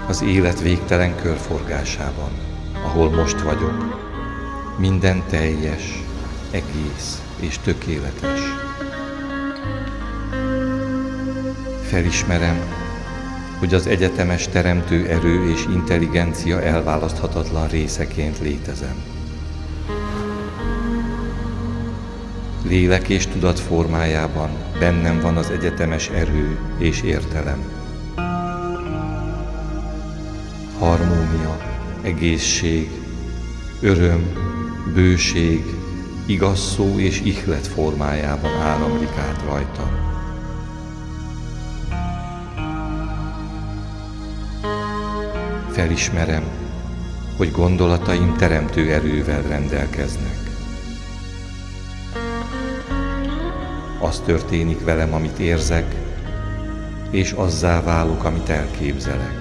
az élet végtelen körforgásában, ahol most vagyok, minden teljes, egész és tökéletes. Felismerem, hogy az egyetemes teremtő erő és intelligencia elválaszthatatlan részeként létezem. Lélek és tudat formájában bennem van az egyetemes erő és értelem. Harmónia, egészség, öröm, bőség, igaz szó és ihlet formájában áramlik át rajtam. Felismerem, hogy gondolataim teremtő erővel rendelkeznek. Az történik velem, amit érzek, és azzá válok, amit elképzelek.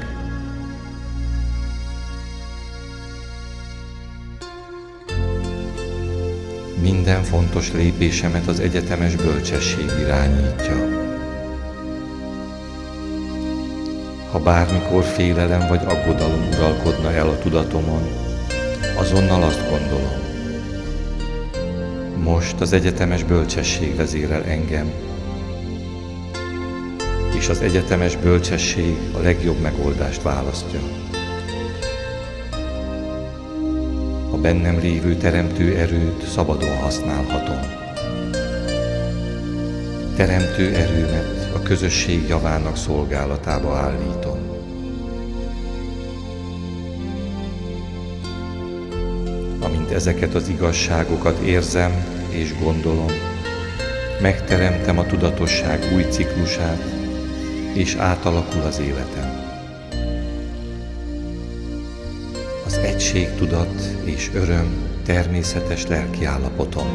Minden fontos lépésemet az egyetemes bölcsesség irányítja. Ha bármikor félelem vagy aggodalom uralkodna el a tudatomon, azonnal azt gondolom: most az egyetemes bölcsesség vezérel engem, és az egyetemes bölcsesség a legjobb megoldást választja. A bennem lévő teremtő erőt szabadon használhatom. Teremtő erőmet a közösség javának szolgálatába állítom. Amint ezeket az igazságokat érzem és gondolom, megteremtem a tudatosság új ciklusát, és átalakul az életem. Az egység, tudat és öröm természetes lelkiállapotom.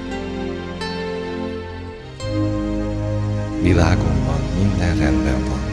Világomban minden rendben van.